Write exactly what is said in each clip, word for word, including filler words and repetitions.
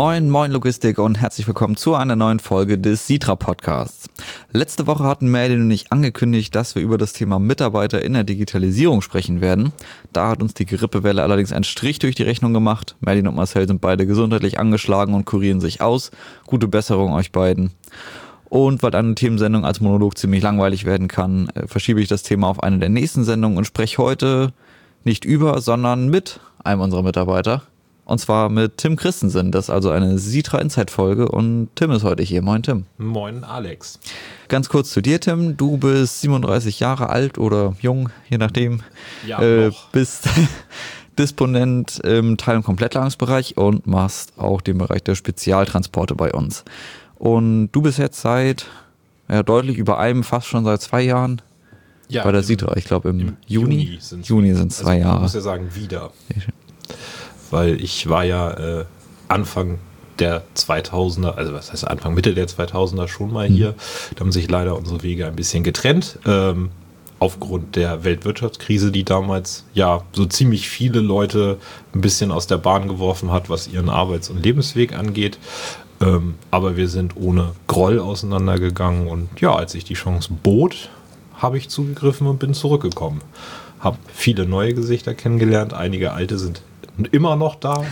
Moin, moin Logistik und herzlich willkommen zu einer neuen Folge des Sitra Podcasts. Letzte Woche hatten Merlin und ich angekündigt, dass wir über das Thema Mitarbeiter in der Digitalisierung sprechen werden. Da hat uns die Grippewelle allerdings einen Strich durch die Rechnung gemacht. Merlin und Marcel sind beide gesundheitlich angeschlagen und kurieren sich aus. Gute Besserung euch beiden. Und weil eine Themensendung als Monolog ziemlich langweilig werden kann, verschiebe ich das Thema auf eine der nächsten Sendungen und spreche heute nicht über, sondern mit einem unserer Mitarbeiter. Und zwar mit Tim Christensen. Das ist also eine Sitra Insight-Folge und Tim ist heute hier. Moin Tim. Moin Alex. Ganz kurz zu dir, Tim. Du bist siebenunddreißig Jahre alt oder jung, je nachdem. Ja, äh, noch. Bist Disponent im Teil- und Komplettlagerungsbereich und machst auch den Bereich der Spezialtransporte bei uns. Und du bist jetzt seit ja, deutlich über einem, fast schon seit zwei Jahren Ja, bei der im- Sitra. Ich glaube im, im Juni. Juni sind's- Juni sind zwei also, Man Jahre. muss ja sagen, wieder. Weil ich war ja äh, Anfang der zweitausender, also was heißt Anfang, Mitte der zweitausender schon mal Mhm. hier. Da haben sich leider unsere Wege ein bisschen getrennt. Ähm, aufgrund der Weltwirtschaftskrise, die damals ja so ziemlich viele Leute ein bisschen aus der Bahn geworfen hat, was ihren Arbeits- und Lebensweg angeht. Ähm, aber wir sind ohne Groll auseinandergegangen und ja, als ich die Chance bot, habe ich zugegriffen und bin zurückgekommen. Habe viele neue Gesichter kennengelernt, einige alte sind immer noch da.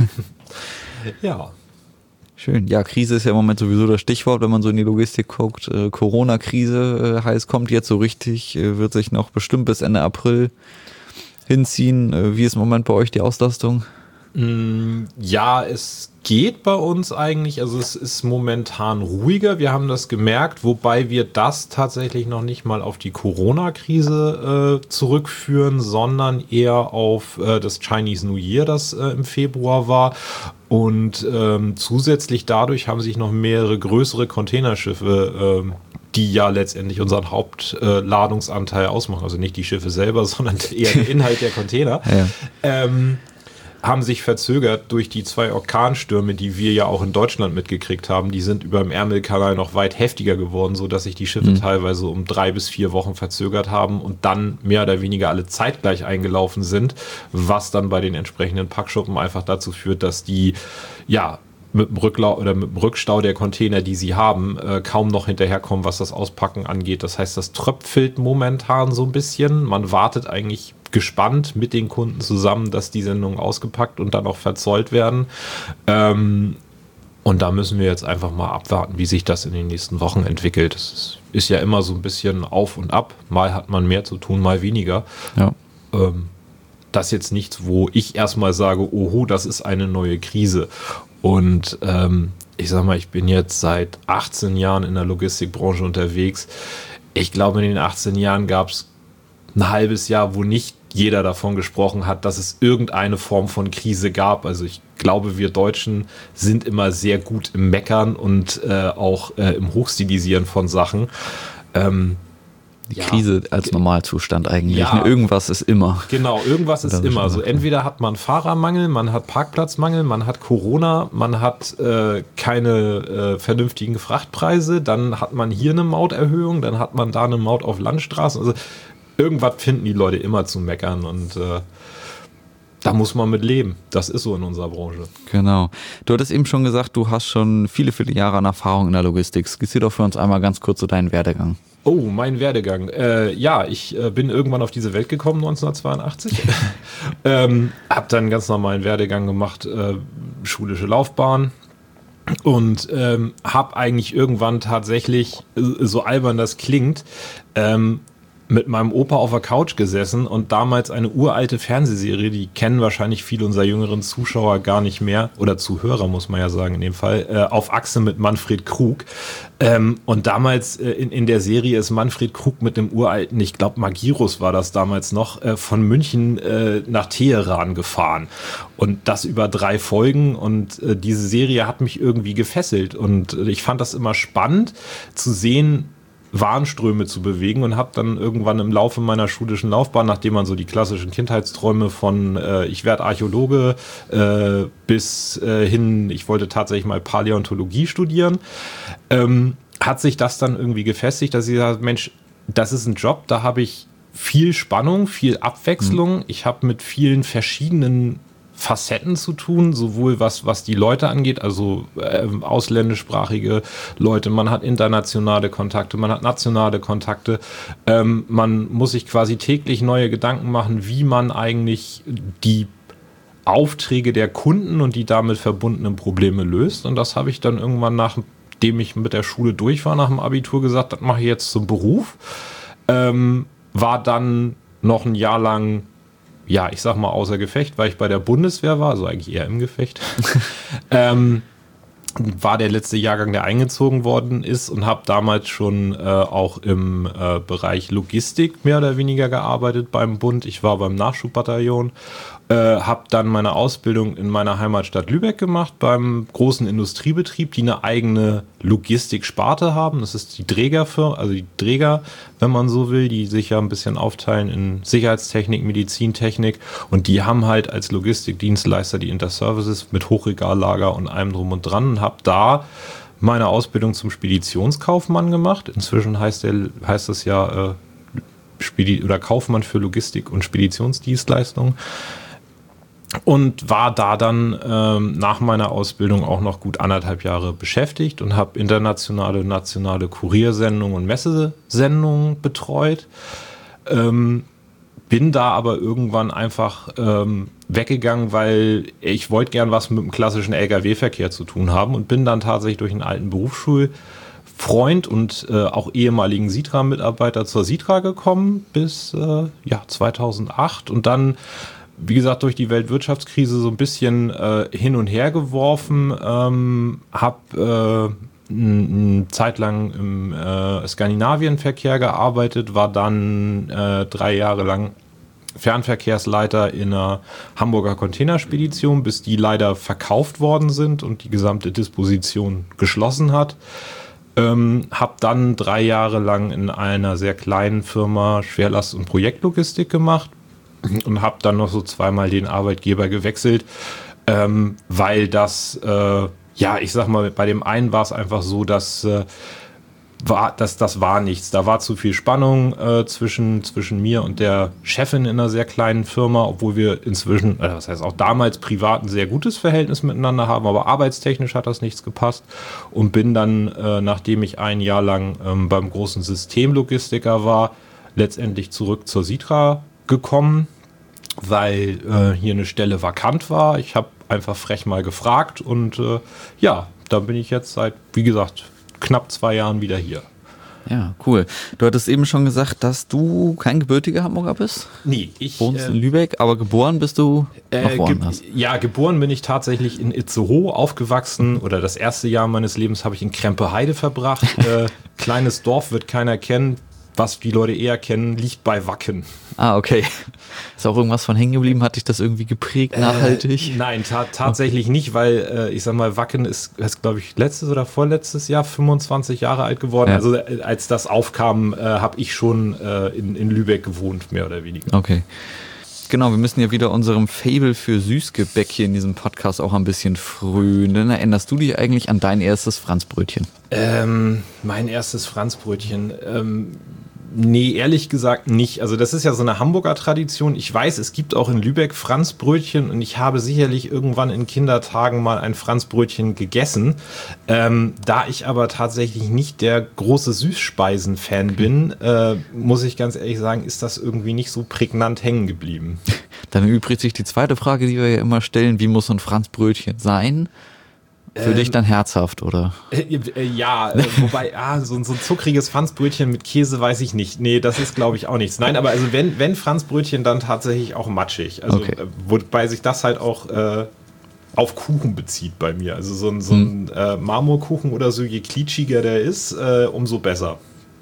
Ja, Schön. Ja, Krise ist ja im Moment sowieso das Stichwort, wenn man so in die Logistik guckt. Äh, Corona-Krise äh, heißt, kommt jetzt so richtig, äh, wird sich noch bestimmt bis Ende April hinziehen. Äh, wie ist im Moment bei euch die Auslastung? Mm, ja, es geht bei uns eigentlich, also es ist momentan ruhiger, wir haben das gemerkt, wobei wir das tatsächlich noch nicht mal auf die Corona-Krise äh, zurückführen, sondern eher auf äh, das Chinese New Year, das äh, im Februar war. Und ähm, zusätzlich dadurch haben sich noch mehrere größere Containerschiffe, ähm, die ja letztendlich unseren Hauptladungsanteil ausmachen, also nicht die Schiffe selber, sondern eher der Inhalt der Container, Ja. ähm, haben sich verzögert durch die zwei Orkanstürme, die wir ja auch in Deutschland mitgekriegt haben. Die sind über dem Ärmelkanal noch weit heftiger geworden, sodass sich die Schiffe Mhm. teilweise um drei bis vier Wochen verzögert haben und dann mehr oder weniger alle zeitgleich eingelaufen sind, was dann bei den entsprechenden Packschuppen einfach dazu führt, dass die, ja, mit dem Rücklau oder mit dem Rückstau der Container, die sie haben, äh, kaum noch hinterherkommen, was das Auspacken angeht. Das heißt, das tröpfelt momentan so ein bisschen. Man wartet eigentlich gespannt mit den Kunden zusammen, dass die Sendungen ausgepackt und dann auch verzollt werden. Ähm, und da müssen wir jetzt einfach mal abwarten, wie sich das in den nächsten Wochen entwickelt. Es ist, ist ja immer so ein bisschen auf und ab. Mal hat man mehr zu tun, mal weniger. Ja. Ähm, das jetzt nichts, wo ich erstmal sage, oho, das ist eine neue Krise. Und ähm, ich sag mal, ich bin jetzt seit achtzehn Jahren in der Logistikbranche unterwegs. Ich glaube, in den achtzehn Jahren gab es ein halbes Jahr, wo nicht jeder davon gesprochen hat, dass es irgendeine Form von Krise gab. Also ich glaube, wir Deutschen sind immer sehr gut im Meckern und äh, auch äh, im Hochstilisieren von Sachen. Ähm, Die ja. Krise als Normalzustand eigentlich. Ja. Ne? Irgendwas ist immer. Genau, irgendwas Das ist ist immer. schon So so. entweder hat man Fahrermangel, man hat Parkplatzmangel, man hat Corona, man hat äh, keine äh, vernünftigen Frachtpreise, dann hat man hier eine Mauterhöhung, dann hat man da eine Maut auf Landstraßen. Also irgendwas finden die Leute immer zu meckern und äh, da muss man mit leben. Das ist so in unserer Branche. Genau. Du hattest eben schon gesagt, du hast schon viele, viele Jahre an Erfahrung in der Logistik. Skizzier doch für uns einmal ganz kurz so deinen Werdegang. Oh, mein Werdegang. Äh, ja, ich äh, bin irgendwann auf diese Welt gekommen, neunzehnhundertzweiundachtzig. ähm, hab dann einen ganz normalen Werdegang gemacht, äh, schulische Laufbahn. Und ähm, hab eigentlich irgendwann tatsächlich, äh, so albern das klingt, ähm, mit meinem Opa auf der Couch gesessen und damals eine uralte Fernsehserie, die kennen wahrscheinlich viele unserer jüngeren Zuschauer gar nicht mehr, oder Zuhörer muss man ja sagen in dem Fall, äh, auf Achse mit Manfred Krug. Ähm, und damals äh, in, in der Serie ist Manfred Krug mit dem uralten, ich glaube Magirus war das damals noch, äh, von München äh, nach Teheran gefahren. Und das über drei Folgen und äh, diese Serie hat mich irgendwie gefesselt und äh, ich fand das immer spannend zu sehen, Warenströme zu bewegen und habe dann irgendwann im Laufe meiner schulischen Laufbahn, nachdem man so die klassischen Kindheitsträume von äh, ich werde Archäologe äh, bis äh, hin, ich wollte tatsächlich mal Paläontologie studieren, ähm, hat sich das dann irgendwie gefestigt, dass ich sage, Mensch, das ist ein Job, da habe ich viel Spannung, viel Abwechslung, mhm. ich habe mit vielen verschiedenen Facetten zu tun, sowohl was, was die Leute angeht, also äh, ausländischsprachige Leute, man hat internationale Kontakte, man hat nationale Kontakte, ähm, man muss sich quasi täglich neue Gedanken machen, wie man eigentlich die Aufträge der Kunden und die damit verbundenen Probleme löst. Und das habe ich dann irgendwann, nachdem ich mit der Schule durch war, nach dem Abitur gesagt, das mache ich jetzt zum Beruf. Ähm, war dann noch ein Jahr lang, ja, ich sag mal außer Gefecht, weil ich bei der Bundeswehr war, also eigentlich eher im Gefecht. ähm, war der letzte Jahrgang, der eingezogen worden ist, und habe damals schon äh, auch im äh, Bereich Logistik mehr oder weniger gearbeitet beim Bund. Ich war beim Nachschubbataillon, äh, habe dann meine Ausbildung in meiner Heimatstadt Lübeck gemacht, beim großen Industriebetrieb, die eine eigene Logistiksparte haben. Das ist die Trägerfirma, also die Träger, wenn man so will, die sich ja ein bisschen aufteilen in Sicherheitstechnik, Medizintechnik, und die haben halt als Logistikdienstleister die Interservices mit Hochregallager und allem drum und dran, und habe da meine Ausbildung zum Speditionskaufmann gemacht. Inzwischen heißt der heißt das ja äh, Spedi- oder Kaufmann für Logistik und Speditionsdienstleistungen. Und war da dann ähm, nach meiner Ausbildung auch noch gut anderthalb Jahre beschäftigt und habe internationale, nationale Kuriersendungen und Messesendungen betreut. Ähm, bin da aber irgendwann einfach ähm, weggegangen, weil ich wollte gern was mit dem klassischen L K W-Verkehr zu tun haben, und bin dann tatsächlich durch einen alten Berufsschulfreund und äh, auch ehemaligen Sitra-Mitarbeiter zur Sitra gekommen bis äh, ja, zweitausendacht, und dann, wie gesagt, durch die Weltwirtschaftskrise so ein bisschen äh, hin und her geworfen, ähm, habe äh, eine Zeit lang im äh, Skandinavienverkehr gearbeitet, war dann äh, drei Jahre lang Fernverkehrsleiter in einer Hamburger Containerspedition, bis die leider verkauft worden sind und die gesamte Disposition geschlossen hat. Ähm, habe dann drei Jahre lang in einer sehr kleinen Firma Schwerlast- und Projektlogistik gemacht und habe dann noch so zweimal den Arbeitgeber gewechselt, ähm, weil das, äh, ja, ich sag mal, bei dem einen war es einfach so, dass, äh, war, dass das war nichts. Da war zu viel Spannung äh, zwischen, zwischen mir und der Chefin in einer sehr kleinen Firma, obwohl wir inzwischen, äh, das heißt auch damals privat, ein sehr gutes Verhältnis miteinander haben, aber arbeitstechnisch hat das nichts gepasst, und bin dann, äh, nachdem ich ein Jahr lang ähm, beim großen Systemlogistiker war, letztendlich zurück zur Sitra gekommen, weil äh, hier eine Stelle vakant war. Ich habe einfach frech mal gefragt, und äh, ja, da bin ich jetzt seit, wie gesagt, knapp zwei Jahren wieder hier. Ja, cool. Du hattest eben schon gesagt, dass du kein gebürtiger Hamburger bist. Nee, ich wohnst äh, in Lübeck, aber geboren bist du äh, noch woanders. Ge- ja, geboren bin ich tatsächlich in Itzehoe, aufgewachsen, oder das erste Jahr meines Lebens habe ich in Krempe-Heide verbracht. äh, kleines Dorf, wird keiner kennen. Was die Leute eher kennen, liegt bei Wacken. Ah, okay. Ist auch irgendwas von hängen geblieben? Hat dich das irgendwie geprägt, nachhaltig? Äh, nein, ta- tatsächlich okay. nicht, weil äh, ich sag mal, Wacken ist, ist glaube ich, letztes oder vorletztes Jahr fünfundzwanzig Jahre alt geworden. Ja. Also äh, als das aufkam, äh, habe ich schon äh, in, in Lübeck gewohnt, mehr oder weniger. Okay. Genau, wir müssen ja wieder unserem Faible für Süßgebäck hier in diesem Podcast auch ein bisschen frönen. Erinnerst du dich eigentlich an dein erstes Franzbrötchen? Ähm, mein erstes Franzbrötchen, ähm, nee, ehrlich gesagt nicht. Also das ist ja so eine Hamburger Tradition. Ich weiß, es gibt auch in Lübeck Franzbrötchen, und ich habe sicherlich irgendwann in Kindertagen mal ein Franzbrötchen gegessen. Ähm, da ich aber tatsächlich nicht der große Süßspeisen-Fan bin, äh, muss ich ganz ehrlich sagen, ist das irgendwie nicht so prägnant hängen geblieben. Dann übrigt sich die zweite Frage, die wir ja immer stellen: Wie muss so ein Franzbrötchen sein? Für ähm, dich dann herzhaft, oder? Äh, äh, ja, äh, wobei, ah, so, so ein zuckriges Franzbrötchen mit Käse weiß ich nicht. Nee, das ist, glaube ich, auch nichts. Nein, aber also wenn, wenn Franzbrötchen, dann tatsächlich auch matschig. Also okay. äh, wobei sich das halt auch äh, auf Kuchen bezieht bei mir. Also so ein, so ein hm. äh, Marmorkuchen oder so, je klitschiger der ist, äh, umso besser.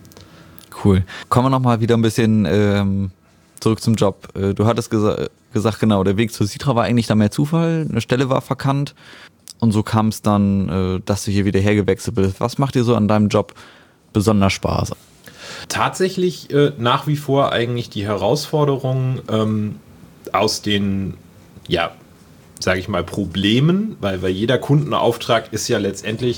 Cool. Kommen wir nochmal wieder ein bisschen ähm, zurück zum Job. Äh, du hattest gesa- gesagt, genau, der Weg zur Sitra war eigentlich da mehr Zufall. Eine Stelle war vakant. Und so kam es dann, dass du hier wieder hergewechselt bist. Was macht dir so an deinem Job besonders Spaß? Tatsächlich äh, nach wie vor eigentlich die Herausforderung ähm, aus den, ja, sage ich mal, Problemen, weil, weil jeder Kundenauftrag ist ja letztendlich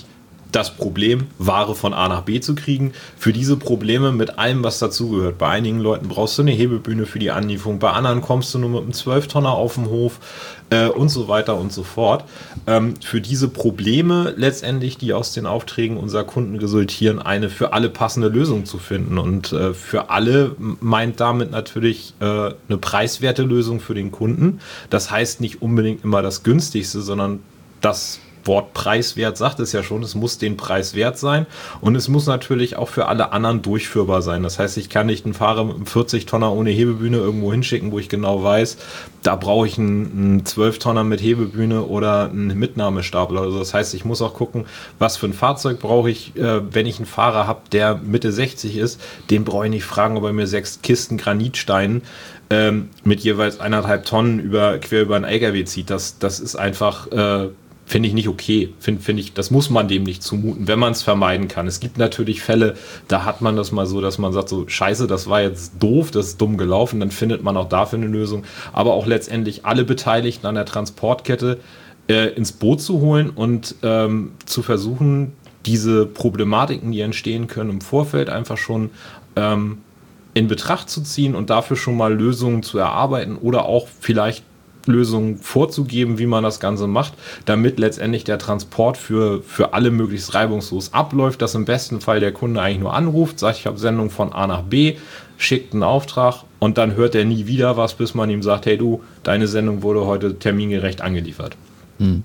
das Problem, Ware von A nach B zu kriegen. Für diese Probleme mit allem, was dazugehört. Bei einigen Leuten brauchst du eine Hebebühne für die Anlieferung, bei anderen kommst du nur mit einem zwölf Tonner auf den Hof äh, und so weiter und so fort. Ähm, für diese Probleme letztendlich, die aus den Aufträgen unserer Kunden resultieren, eine für alle passende Lösung zu finden. Und äh, für alle meint damit natürlich äh, eine preiswerte Lösung für den Kunden. Das heißt nicht unbedingt immer das günstigste, sondern das Wort preiswert sagt es ja schon, es muss den Preis wert sein und es muss natürlich auch für alle anderen durchführbar sein. Das heißt, ich kann nicht einen Fahrer mit einem vierzig Tonner ohne Hebebühne irgendwo hinschicken, wo ich genau weiß, da brauche ich einen, einen zwölf Tonner mit Hebebühne oder einen Mitnahmestapler. Also das heißt, ich muss auch gucken, was für ein Fahrzeug brauche ich, äh, wenn ich einen Fahrer habe, der Mitte sechzig ist, den brauche ich nicht fragen, ob er mir sechs Kisten Granitsteinen ähm, mit jeweils eineinhalb Tonnen über, quer über einen L K W zieht. Das, das ist einfach... Äh, Finde ich nicht okay. Finde find ich, das muss man dem nicht zumuten, wenn man es vermeiden kann. Es gibt natürlich Fälle, da hat man das mal so, dass man sagt so, scheiße, das war jetzt doof, das ist dumm gelaufen, dann findet man auch dafür eine Lösung. Aber auch letztendlich alle Beteiligten an der Transportkette äh, ins Boot zu holen und ähm, zu versuchen, diese Problematiken, die entstehen können, im Vorfeld einfach schon ähm, in Betracht zu ziehen und dafür schon mal Lösungen zu erarbeiten oder auch vielleicht Lösungen vorzugeben, wie man das Ganze macht, damit letztendlich der Transport für, für alle möglichst reibungslos abläuft, dass im besten Fall der Kunde eigentlich nur anruft, sagt, ich habe Sendung von A nach B, schickt einen Auftrag und dann hört er nie wieder was, bis man ihm sagt, hey du, deine Sendung wurde heute termingerecht angeliefert. Hm.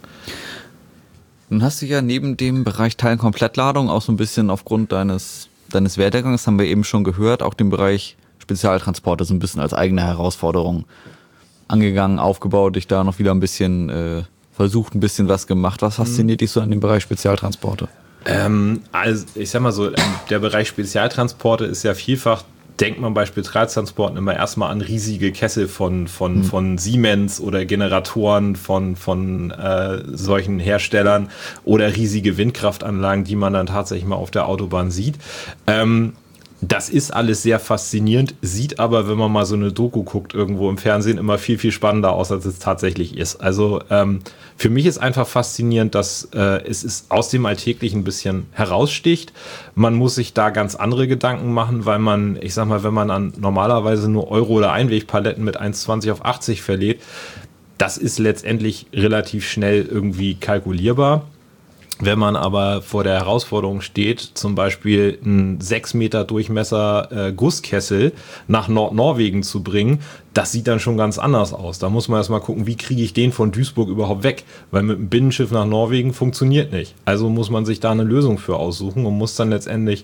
Nun hast du ja neben dem Bereich Teilkomplettladung auch so ein bisschen aufgrund deines, deines Werdegangs, haben wir eben schon gehört, auch den Bereich Spezialtransporte so ein bisschen als eigene Herausforderung angegangen, aufgebaut, dich da noch wieder ein bisschen äh, versucht, ein bisschen was gemacht. Was fasziniert dich so an dem Bereich Spezialtransporte? Ähm, also ich sag mal so, der Bereich Spezialtransporte ist ja vielfach, denkt man bei Spezialtransporten immer erstmal an riesige Kessel von, von, mhm. von Siemens oder Generatoren von, von äh, solchen Herstellern oder riesige Windkraftanlagen, die man dann tatsächlich mal auf der Autobahn sieht. Ähm, Das ist alles sehr faszinierend, sieht aber, wenn man mal so eine Doku guckt, irgendwo im Fernsehen immer viel, viel spannender aus, als es tatsächlich ist. Also ähm, für mich ist einfach faszinierend, dass äh, es ist aus dem Alltäglichen ein bisschen heraussticht. Man muss sich da ganz andere Gedanken machen, weil man, ich sag mal, wenn man an normalerweise nur Euro- oder Einwegpaletten mit eins Komma zwanzig auf achtzig verlädt, das ist letztendlich relativ schnell irgendwie kalkulierbar. Wenn man aber vor der Herausforderung steht, zum Beispiel einen sechs Meter Durchmesser äh, Gusskessel nach Nordnorwegen zu bringen, das sieht dann schon ganz anders aus. Da muss man erstmal gucken, wie kriege ich den von Duisburg überhaupt weg? Weil mit einem Binnenschiff nach Norwegen funktioniert nicht. Also muss man sich da eine Lösung für aussuchen und muss dann letztendlich,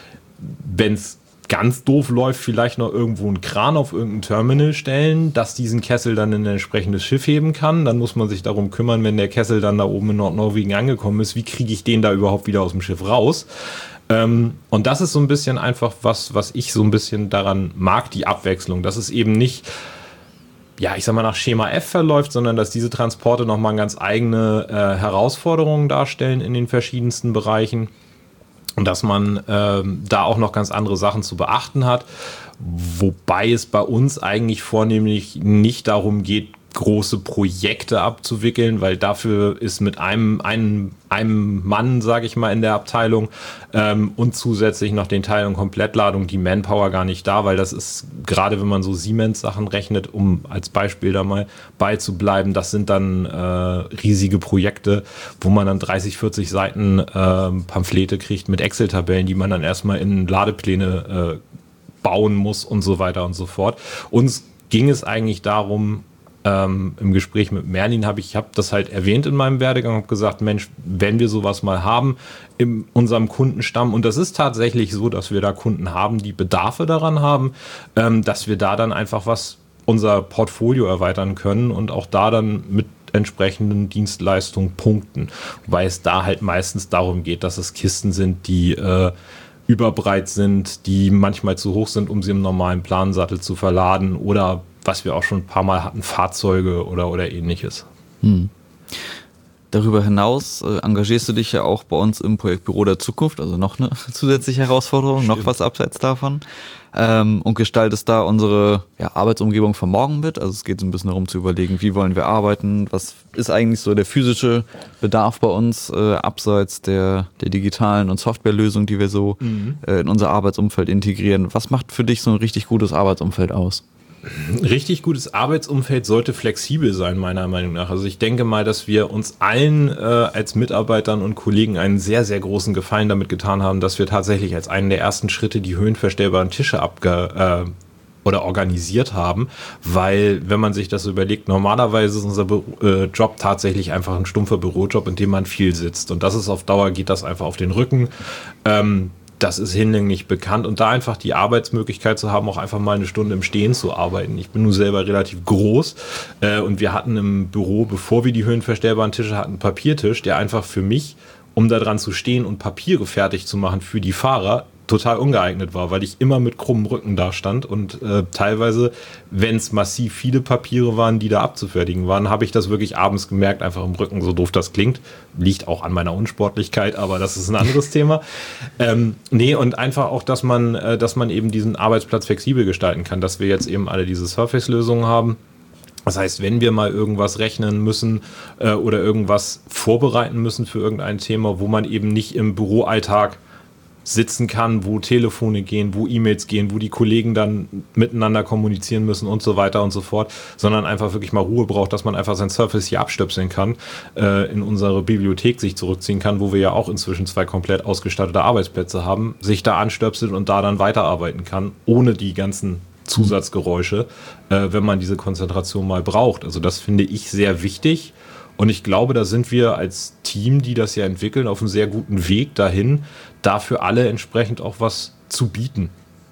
wenn es ganz doof läuft, vielleicht noch irgendwo einen Kran auf irgendein Terminal stellen, dass diesen Kessel dann in ein entsprechendes Schiff heben kann. Dann muss man sich darum kümmern, wenn der Kessel dann da oben in Nordnorwegen angekommen ist, wie kriege ich den da überhaupt wieder aus dem Schiff raus? Ähm, und das ist so ein bisschen einfach was, was ich so ein bisschen daran mag, die Abwechslung. Dass es eben nicht, ja, ich sag mal, nach Schema F verläuft, sondern dass diese Transporte nochmal ganz eigene äh, Herausforderungen darstellen in den verschiedensten Bereichen. Und dass man ähm, da auch noch ganz andere Sachen zu beachten hat, wobei es bei uns eigentlich vornehmlich nicht darum geht, große Projekte abzuwickeln, weil dafür ist mit einem, einem, einem Mann, sage ich mal, in der Abteilung ähm, und zusätzlich noch den Teil- und Komplettladung die Manpower gar nicht da, weil das ist, gerade wenn man so Siemens-Sachen rechnet, um als Beispiel da mal beizubleiben, das sind dann äh, riesige Projekte, wo man dann dreißig, vierzig Seiten äh, Pamphlete kriegt mit Excel-Tabellen, die man dann erstmal in Ladepläne äh, bauen muss und so weiter und so fort. Uns ging es eigentlich darum, Ähm, im Gespräch mit Merlin habe ich, ich habe das halt erwähnt in meinem Werdegang, habe gesagt, Mensch, wenn wir sowas mal haben in unserem Kundenstamm, und das ist tatsächlich so, dass wir da Kunden haben, die Bedarfe daran haben, ähm, dass wir da dann einfach was, unser Portfolio erweitern können und auch da dann mit entsprechenden Dienstleistungen punkten, wobei es da halt meistens darum geht, dass es Kisten sind, die äh, überbreit sind, die manchmal zu hoch sind, um sie im normalen Plansattel zu verladen oder was wir auch schon ein paar Mal hatten, Fahrzeuge oder, oder ähnliches. Hm. Darüber hinaus äh, engagierst du dich ja auch bei uns im Projekt Büro der Zukunft, also noch eine zusätzliche Herausforderung, Stimmt. noch was abseits davon. Ähm, und gestaltest da unsere ja, Arbeitsumgebung von morgen mit. Also es geht so ein bisschen darum zu überlegen, wie wollen wir arbeiten, was ist eigentlich so der physische Bedarf bei uns, äh, abseits der, der digitalen und Softwarelösungen, die wir so mhm. äh, in unser Arbeitsumfeld integrieren. Was macht für dich so ein richtig gutes Arbeitsumfeld aus? Richtig gutes Arbeitsumfeld sollte flexibel sein, meiner Meinung nach. Also ich denke mal, dass wir uns allen äh, als Mitarbeitern und Kollegen einen sehr, sehr großen Gefallen damit getan haben, dass wir tatsächlich als einen der ersten Schritte die höhenverstellbaren Tische abge äh, oder organisiert haben, weil, wenn man sich das überlegt, normalerweise ist unser Büro, äh, Job tatsächlich einfach ein stumpfer Bürojob, in dem man viel sitzt. Und das ist auf Dauer, geht das einfach auf den Rücken. Ähm, Das ist hinlänglich bekannt und da einfach die Arbeitsmöglichkeit zu haben, auch einfach mal eine Stunde im Stehen zu arbeiten. Ich bin nun selber relativ groß äh, und wir hatten im Büro, bevor wir die höhenverstellbaren Tische hatten, einen Papiertisch, der einfach für mich, um da dran zu stehen und Papiere fertig zu machen für die Fahrer, total ungeeignet war, weil ich immer mit krummem Rücken da stand und äh, teilweise, wenn es massiv viele Papiere waren, die da abzufertigen waren, habe ich das wirklich abends gemerkt, einfach im Rücken, so doof das klingt. Liegt auch an meiner Unsportlichkeit, aber das ist ein anderes Thema. Ähm, nee, und einfach auch, dass man, äh, dass man eben diesen Arbeitsplatz flexibel gestalten kann, dass wir jetzt eben alle diese Surface-Lösungen haben. Das heißt, wenn wir mal irgendwas rechnen müssen äh, oder irgendwas vorbereiten müssen für irgendein Thema, wo man eben nicht im Büroalltag sitzen kann, wo Telefone gehen, wo E-Mails gehen, wo die Kollegen dann miteinander kommunizieren müssen und so weiter und so fort, sondern einfach wirklich mal Ruhe braucht, dass man einfach sein Surface hier abstöpseln kann, äh, in unsere Bibliothek sich zurückziehen kann, wo wir ja auch inzwischen zwei komplett ausgestattete Arbeitsplätze haben, sich da anstöpselt und da dann weiterarbeiten kann, ohne die ganzen Zusatzgeräusche, äh, wenn man diese Konzentration mal braucht. Also das finde ich sehr wichtig. Und ich glaube, da sind wir als Team, die das ja entwickeln, auf einem sehr guten Weg dahin, dafür alle entsprechend auch was zu bieten.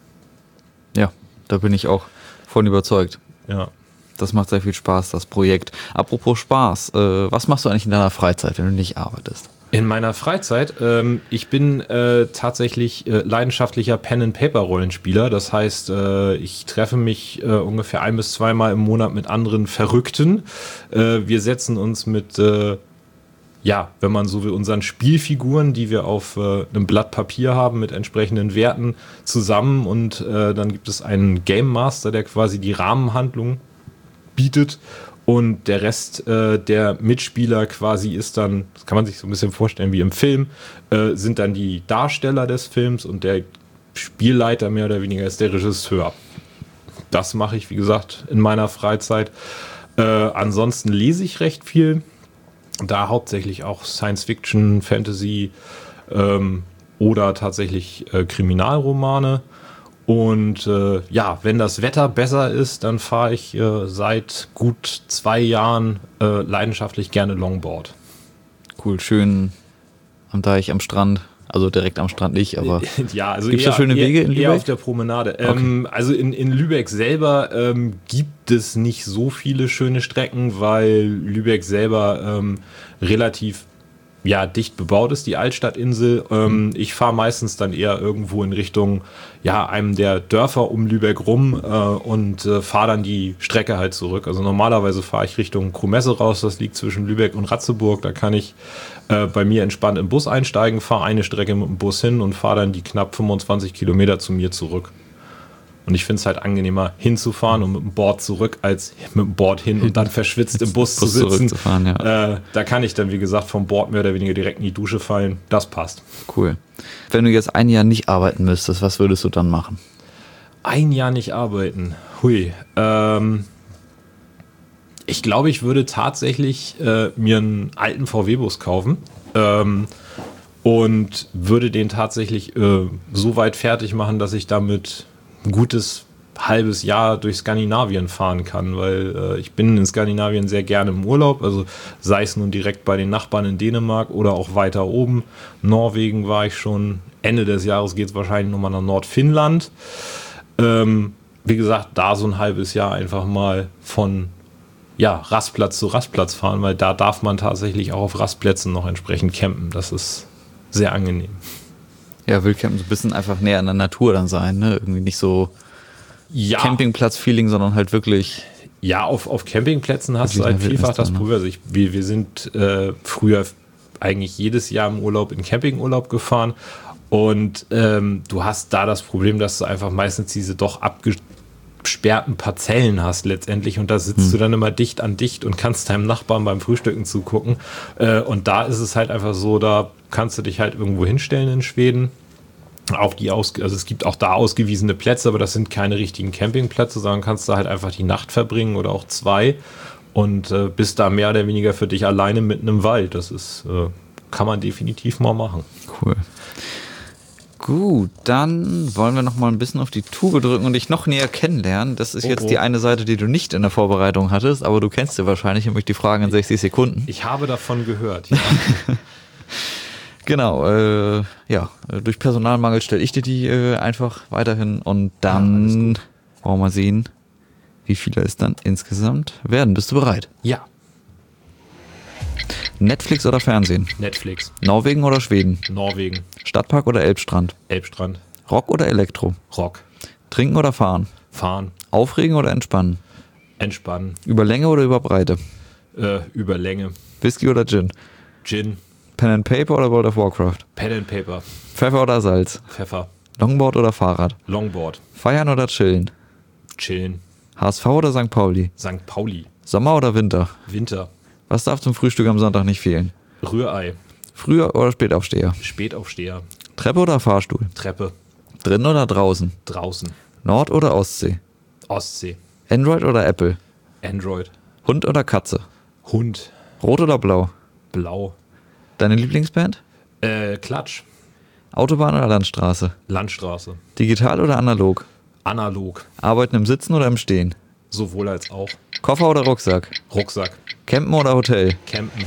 Ja, da bin ich auch von überzeugt. Ja. Das macht sehr viel Spaß, das Projekt. Apropos Spaß, äh, was machst du eigentlich in deiner Freizeit, wenn du nicht arbeitest? In meiner Freizeit, ähm, ich bin äh, tatsächlich äh, leidenschaftlicher Pen-and-Paper-Rollenspieler. Das heißt, äh, ich treffe mich äh, ungefähr ein- bis zweimal im Monat mit anderen Verrückten. Äh, wir setzen uns mit, äh, ja, wenn man so will, unseren Spielfiguren, die wir auf äh, einem Blatt Papier haben, mit entsprechenden Werten zusammen. Und äh, dann gibt es einen Game Master, der quasi die Rahmenhandlung bietet. Und der Rest äh, der Mitspieler quasi ist dann, das kann man sich so ein bisschen vorstellen wie im Film, äh, sind dann die Darsteller des Films und der Spielleiter mehr oder weniger ist der Regisseur. Das mache ich, wie gesagt, in meiner Freizeit. Äh, ansonsten lese ich recht viel, da hauptsächlich auch Science-Fiction, Fantasy ähm, oder tatsächlich äh, Kriminalromane. Und äh, ja, wenn das Wetter besser ist, dann fahre ich äh, seit gut zwei Jahren äh, leidenschaftlich gerne Longboard. Cool, schön am Deich, am Strand. Also direkt am Strand nicht, aber ja, also gibt es da schöne Wege in Lübeck? Eher auf der Promenade. Okay. Ähm, also in, in Lübeck selber ähm, gibt es nicht so viele schöne Strecken, weil Lübeck selber ähm, relativ ja, dicht bebaut ist, die Altstadtinsel. Ähm, ich fahre meistens dann eher irgendwo in Richtung ja, einem der Dörfer um Lübeck rum äh, und äh, fahre dann die Strecke halt zurück. Also normalerweise fahre ich Richtung Krumesse raus, das liegt zwischen Lübeck und Ratzeburg. Da kann ich äh, bei mir entspannt im Bus einsteigen, fahre eine Strecke mit dem Bus hin und fahre dann die knapp fünfundzwanzig Kilometer zu mir zurück. Und ich finde es halt angenehmer, hinzufahren und mit dem Board zurück, als mit dem Board hin und dann verschwitzt im Bus, Bus zu sitzen. Ja. Äh, da kann ich dann, wie gesagt, vom Board mehr oder weniger direkt in die Dusche fallen. Das passt. Cool. Wenn du jetzt ein Jahr nicht arbeiten müsstest, was würdest du dann machen? Ein Jahr nicht arbeiten? Hui. Ähm, ich glaube, ich würde tatsächlich äh, mir einen alten V W-Bus kaufen. Ähm, und würde den tatsächlich äh, so weit fertig machen, dass ich damit ein gutes halbes Jahr durch Skandinavien fahren kann, weil äh, ich bin in Skandinavien sehr gerne im Urlaub, also sei es nun direkt bei den Nachbarn in Dänemark oder auch weiter oben. Norwegen war ich schon, Ende des Jahres geht es wahrscheinlich nochmal nach Nordfinnland. Ähm, wie gesagt, da so ein halbes Jahr einfach mal von ja, Rastplatz zu Rastplatz fahren, weil da darf man tatsächlich auch auf Rastplätzen noch entsprechend campen. Das ist sehr angenehm. Ja, Wildcampen so ein bisschen einfach näher an der Natur dann sein, ne? Irgendwie nicht so ja. Campingplatz-Feeling, sondern halt wirklich Ja, auf, auf Campingplätzen hast Wirklich du halt eine Wildnis vielfach das da, ne? Problem. Also ich, wir, wir sind äh, früher eigentlich jedes Jahr im Urlaub in Campingurlaub gefahren und ähm, du hast da das Problem, dass du einfach meistens diese doch abgesperrten Parzellen hast letztendlich und da sitzt hm. du dann immer dicht an dicht und kannst deinem Nachbarn beim Frühstücken zugucken äh, und da ist es halt einfach so, da kannst du dich halt irgendwo hinstellen in Schweden. Auch die aus, also es gibt auch da ausgewiesene Plätze, aber das sind keine richtigen Campingplätze, sondern kannst da halt einfach die Nacht verbringen oder auch zwei und äh, bist da mehr oder weniger für dich alleine mitten im Wald. Das ist, äh, kann man definitiv mal machen. Cool. Gut, dann wollen wir noch mal ein bisschen auf die Tube drücken und dich noch näher kennenlernen. Das ist Oh, jetzt oh. die eine Seite, die du nicht in der Vorbereitung hattest, aber du kennst sie wahrscheinlich, nämlich die Fragen in sechzig Sekunden. Ich habe davon gehört, ja. Genau, äh, ja, durch Personalmangel stelle ich dir die äh, einfach weiterhin und Ja, dann alles wollen wir mal sehen, wie viele es dann insgesamt werden. Bist du bereit? Ja, Netflix oder Fernsehen? Netflix, Norwegen oder Schweden? Norwegen, Stadtpark oder Elbstrand? Elbstrand, Rock oder Elektro? Rock, Trinken oder fahren? fahren, Aufregen oder entspannen? entspannen, Über Länge oder über Breite? äh, über Länge, Whisky oder Gin? Gin, Pen and Paper oder World of Warcraft? Pen and Paper, Pfeffer oder Salz? Pfeffer, Longboard oder Fahrrad? Longboard, Feiern oder chillen? chillen, H S V oder Sankt Pauli? Sankt Pauli, Sommer oder Winter? Winter, Was darf zum Frühstück am Sonntag nicht fehlen? Rührei, Früher oder Spätaufsteher? Spätaufsteher, Treppe oder Fahrstuhl? Treppe, Drin oder draußen? draußen, Nord- oder Ostsee? Ostsee, Android oder Apple? Android, Hund oder Katze? Hund, Rot oder blau? Blau, Deine Lieblingsband? äh, Klatsch, Autobahn oder Landstraße? Landstraße, Digital oder analog? analog, Arbeiten im Sitzen oder im Stehen? sowohl als auch, Koffer oder Rucksack? Rucksack, Campen oder Hotel? Campen,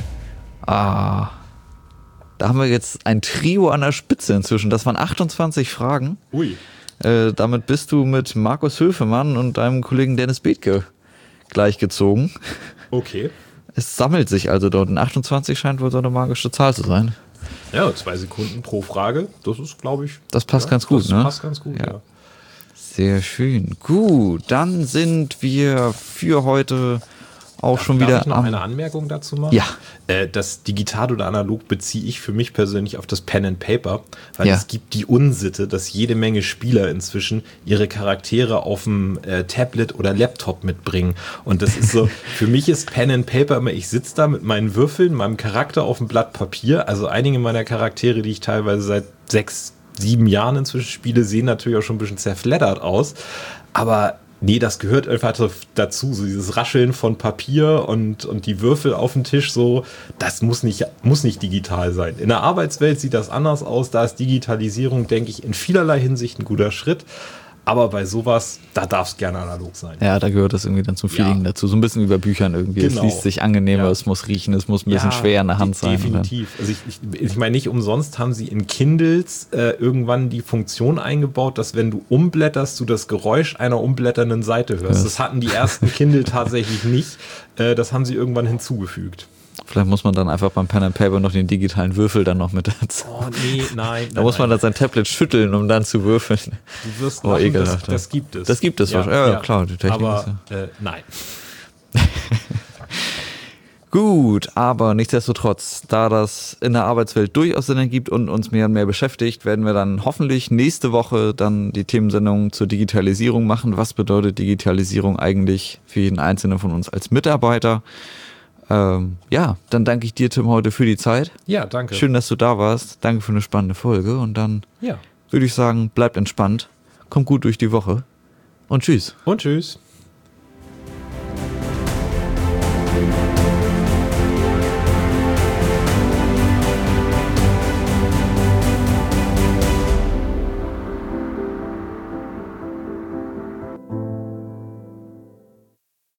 Ah, da haben wir jetzt ein Trio an der Spitze inzwischen. Das waren achtundzwanzig Fragen. ui, Äh, damit bist du mit Markus Höfemann und deinem Kollegen Dennis Bethke gleichgezogen. okay. Es sammelt sich also dort. Und achtundzwanzig scheint wohl so eine magische Zahl zu sein. Ja, zwei Sekunden pro Frage, das ist, glaube ich... Das passt ja, ganz gut, das ne? passt ganz gut, Ja. ja. Sehr schön. Gut, dann sind wir für heute auch schon Darf wieder ich noch am... eine Anmerkung dazu machen? Ja. Äh, das Digital oder Analog beziehe ich für mich persönlich auf das Pen and Paper, weil Ja. es gibt die Unsitte, dass jede Menge Spieler inzwischen ihre Charaktere auf dem äh, Tablet oder Laptop mitbringen. Und das ist so, für mich ist Pen and Paper immer, ich sitze da mit meinen Würfeln, meinem Charakter auf dem Blatt Papier. Also einige meiner Charaktere, die ich teilweise seit sechs, sieben Jahren inzwischen spiele, sehen natürlich auch schon ein bisschen zerfleddert aus. Aber nee, das gehört einfach dazu, so dieses Rascheln von Papier und, und die Würfel auf dem Tisch, so, das muss nicht, muss nicht digital sein. In der Arbeitswelt sieht das anders aus, da ist Digitalisierung, denke ich, in vielerlei Hinsicht ein guter Schritt, aber bei sowas, da darf es gerne analog sein. Ja, da gehört das irgendwie dann zum Feeling Ja. dazu. So ein bisschen wie bei Büchern irgendwie. Genau. Es liest sich angenehmer, Ja. es muss riechen, es muss ein bisschen schwer in der Hand de- sein. Und dann- Definitiv. Also ich, ich, ich meine, nicht umsonst haben sie in Kindles äh, irgendwann die Funktion eingebaut, dass wenn du umblätterst, du das Geräusch einer umblätternden Seite hörst. Ja. Das hatten die ersten Kindle tatsächlich nicht. Äh, das haben sie irgendwann hinzugefügt. Vielleicht muss man dann einfach beim Pen and Paper noch den digitalen Würfel dann noch mit dazu. Oh, nee, nein. Da muss man dann sein Tablet schütteln, um dann zu würfeln. Du wirst Oh, lachen, ekelhaft, das, ja. das gibt es. Das gibt es wahrscheinlich. Ja, klar, die Technik Aber ist äh, nein. Gut, aber nichtsdestotrotz, da das in der Arbeitswelt durchaus Sinn ergibt und uns mehr und mehr beschäftigt, werden wir dann hoffentlich nächste Woche dann die Themensendung zur Digitalisierung machen. Was bedeutet Digitalisierung eigentlich für jeden Einzelnen von uns als Mitarbeiter? Ähm, ja, dann danke ich dir, Tim, heute für die Zeit. Ja, danke. Schön, dass du da warst. Danke für eine spannende Folge. Und dann Ja. würde ich sagen, bleibt entspannt, kommt gut durch die Woche und tschüss. Und tschüss.